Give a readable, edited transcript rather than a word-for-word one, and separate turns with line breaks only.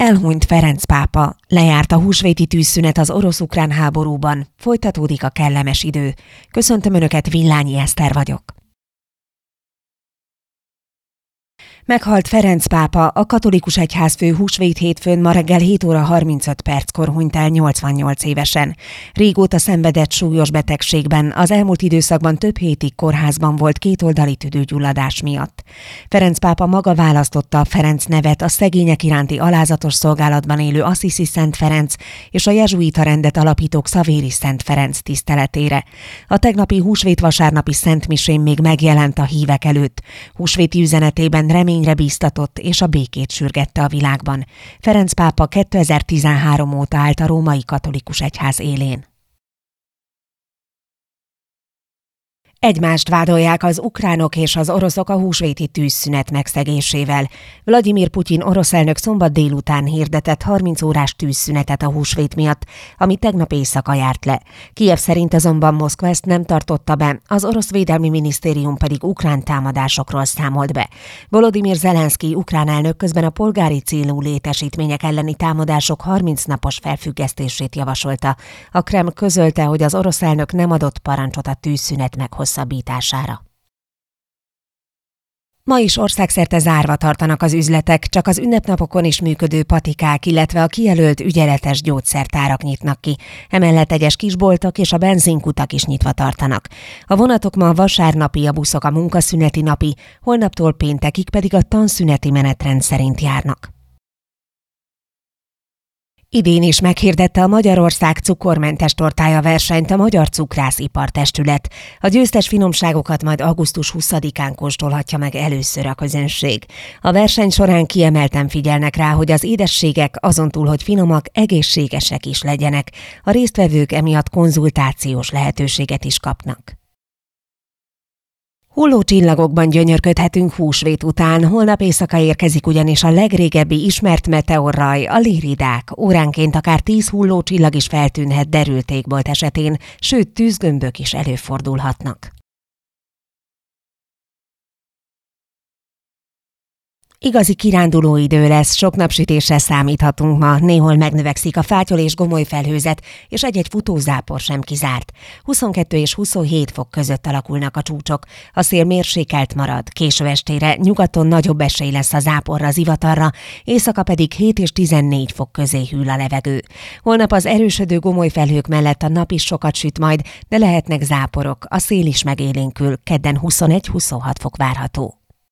Elhunyt Ferenc pápa, lejárt a húsvéti tűzszünet az orosz-ukrán háborúban, folytatódik a kellemes idő. Köszöntöm Önöket, Villányi Eszter vagyok. Meghalt Ferenc pápa, a katolikus egyházfő húsvét hétfőn ma reggel 7 óra 35 perckor hunyt el 88 évesen. Régóta szenvedett súlyos betegségben, az elmúlt időszakban több hétig kórházban volt kétoldali tüdőgyulladás miatt. Ferenc pápa maga választotta a Ferenc nevet a szegények iránti alázatos szolgálatban élő Assisi Szent Ferenc és a jezsuita rendet alapító Xavéri Szent Ferenc tiszteletére. A tegnapi húsvét vasárnapi szentmisén még megjelent a hívek előtt. Húsvéti üzenetében reményre bíztatott és a békét sürgette a világban. Ferenc pápa 2013 óta állt a római katolikus egyház élén. Egymást vádolják az ukránok és az oroszok a húsvéti tűzszünet megszegésével. Vladimir Putyin orosz elnök szombat délután hirdetett 30 órás tűzszünetet a húsvét miatt, ami tegnap éjszaka járt le. Kijev szerint azonban Moszkva ezt nem tartotta be, az orosz védelmi minisztérium pedig ukrán támadásokról számolt be. Volodymyr Zelenszkij ukrán elnök közben a polgári célú létesítmények elleni támadások 30 napos felfüggesztését javasolta. A Kreml közölte, hogy az orosz elnök nem adott parancsot a tűzszünet meghosszabbítására. Ma is országszerte zárva tartanak az üzletek, csak az ünnepnapokon is működő patikák, illetve a kijelölt ügyeletes gyógyszertárak nyitnak ki. Emellett egyes kisboltok és a benzinkutak is nyitva tartanak. A vonatok ma vasárnapi, a buszok a munkaszüneti napi, holnaptól péntekig pedig a tanszüneti menetrend szerint járnak. Idén is meghirdette a Magyarország cukormentes tortája versenyt a Magyar Cukrász-Ipartestület. A győztes finomságokat majd augusztus 20-án kóstolhatja meg először a közönség. A verseny során kiemelten figyelnek rá, hogy az édességek azon túl, hogy finomak, egészségesek is legyenek. A résztvevők emiatt konzultációs lehetőséget is kapnak. Hulló csillagokban gyönyörködhetünk húsvét után, holnap éjszaka érkezik ugyanis a legrégebbi ismert meteorraj, a Liridák. Óránként akár 10 hulló csillag is feltűnhet derült égbolt esetén, sőt tűzgömbök is előfordulhatnak. Igazi kiránduló idő lesz, sok napsütésre számíthatunk ma, néhol megnövekszik a fátyol és gomoly felhőzet, és egy-egy futózápor sem kizárt. 22 és 27 fok között alakulnak a csúcsok, a szél mérsékelt marad, késő estére nyugaton nagyobb esély lesz a záporra, zivatarra, éjszaka pedig 7 és 14 fok közé hűl a levegő. Holnap az erősödő gomoly felhők mellett a nap is sokat süt majd, de lehetnek záporok, a szél is megélénkül, kedden 21-26 fok várható.